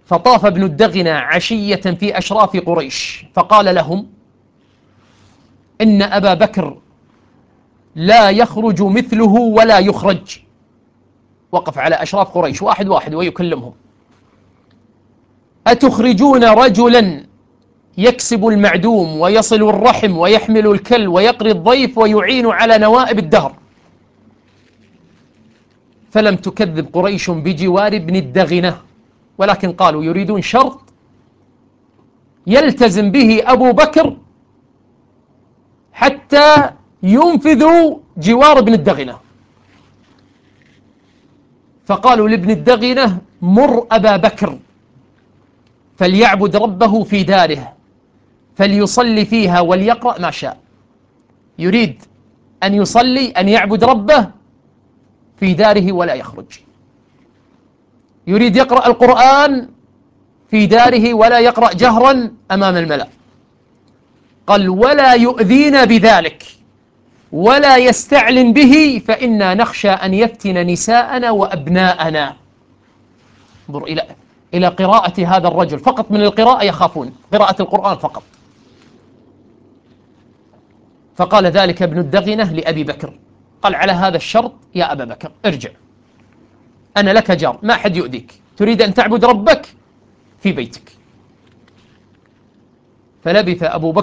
فطاف ابن الدغنة عشية في أشراف قريش فقال لهم إن أبا بكر لا يخرج مثله ولا يخرج. وقف على أشراف قريش واحد واحد ويكلمهم: أتخرجون رجلا يكسب المعدوم ويصل الرحم ويحمل الكل ويقري الضيف ويعين على نوائب الدهر؟ فلم تكذب قريش بجوار ابن الدغنة، ولكن قالوا يريدون شرط يلتزم به أبو بكر حتى ينفذوا جوار ابن الدغنة. فقالوا لابن الدغنة: مر أبا بكر فليعبد ربه في داره فليصلي فيها وليقرأ ما شاء. يريد أن يصلي، أن يعبد ربه في داره ولا يخرج، يريد يقرأ القرآن في داره ولا يقرأ جهرا أمام الملأ. قال: ولا يؤذينا بذلك ولا يستعلن به فإنا نخشى أن يفتن نساءنا وأبناءنا. انظر إلى قراءة هذا الرجل، فقط من القراءة يخافون، قراءة القرآن فقط. فقال ذلك ابن الدغنة لأبي بكر، قال: على هذا الشرط يا أبا بكر ارجع، أنا لك جار، ما حد يؤذيك، تريد أن تعبد ربك في بيتك. فلبث أبو بكر